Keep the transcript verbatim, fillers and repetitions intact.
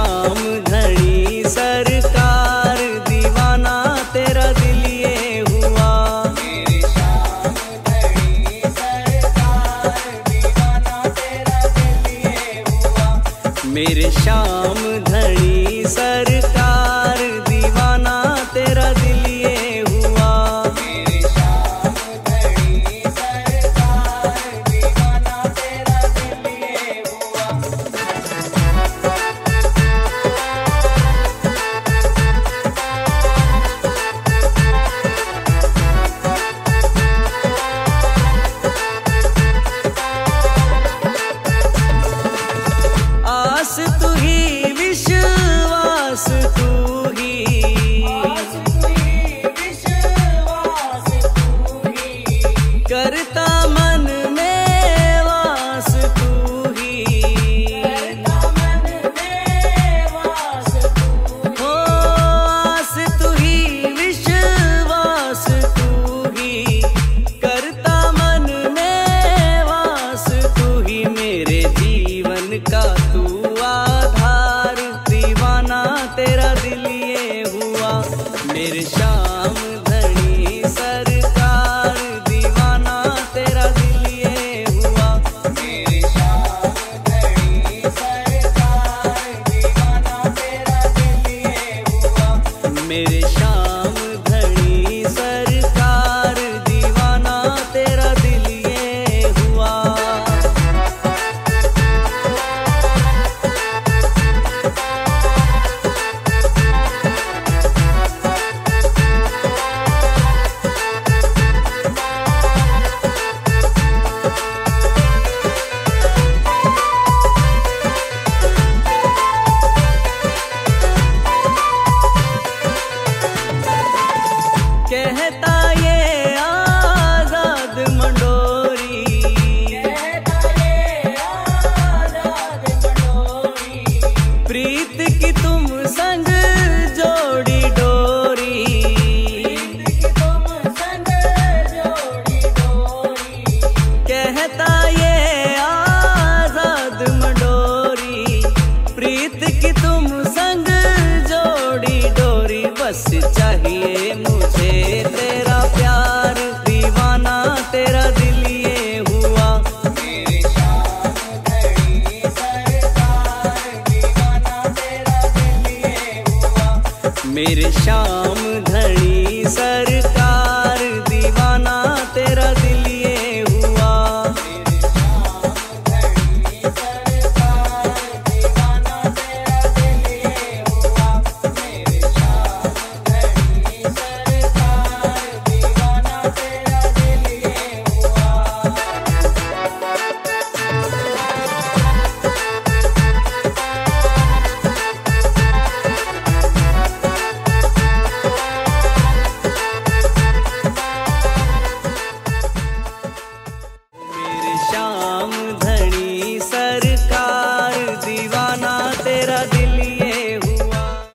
श्याम धनी सरकार दीवाना तेरा दिल ये हुआ। मेरे श्याम धनी सरकार दीवाना तेरा दिल ये हुआ। मेरे श्याम धनी सरकार दीवाना तेरा दिल ये हुआ। मेरे श्याम धनी सरकार दीवाना तेरा दिल ये हुआ। आस तू ही विश्वास तू ही, आस तू ही विश्वास तू ही, करता मन में वास तू ही। करता मन में वास तू ही। हो आस तू ही विश्वास तू ही, करता मन में वास तू ही। मेरे जीवन का तू आधार दीवाना तेरा दिल ये हुआ। मेरे श्याम धनी सरकार दीवाना तेरा दिल ये हुआ। मेरे श्याम धनी सरकार दीवाना तेरा दिल ये हुआ। मेरे श्याम धनी सरकार दीवाना तेरा दिल ये हुआ। कहता ये आजाद मंडोरी, कहता ये आजाद मंडोरी, प्रीत की तुम संग जोड़ी डोरी। प्रीत की तुम संग जोड़ी डोरी। कहता ये आजाद मंडोरी, प्रीत की तुम संग जोड़ी डोरी। बस चाहिए मुझे तेरा प्यार दीवाना तेरा दिल ये हुआ। मेरे श्याम धनी सरकार दीवाना तेरा दिल ये हुआ। मेरे श्याम धनी सरकार दीवाना तेरा